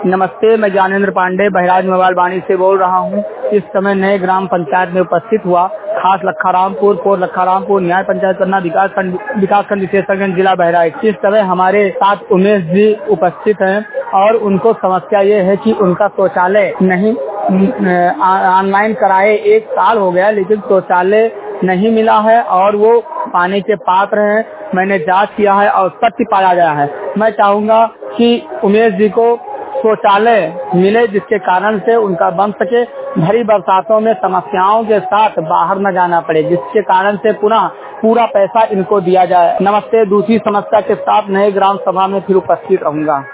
नमस्ते, मैं ज्ञानेंद्र पांडे बहराज मोबाइल वाणी से बोल रहा हूँ। इस समय नए ग्राम पंचायत में उपस्थित हुआ खास लखारामपुर, पोर लखारामपुर न्याय पंचायत करना विकासखंड विशेषज्ञ जिला बहराइच। इस समय हमारे साथ उमेश जी उपस्थित हैं और उनको समस्या ये है कि उनका शौचालय नहीं ऑनलाइन कराए 1 साल हो गया, लेकिन शौचालय नहीं मिला है और वो पाने के पात्र हैं। मैंने जांच किया है और सत्य पाया गया है। मैं चाहूंगा कि उमेश जी को शौचालय मिले, जिसके कारण से उनका बन सके, भरी बरसातों में समस्याओं के साथ बाहर न जाना पड़े, जिसके कारण से पुनः पूरा पैसा इनको दिया जाए। नमस्ते। दूसरी समस्या के साथ नए ग्राम सभा में फिर उपस्थित रहूंगा।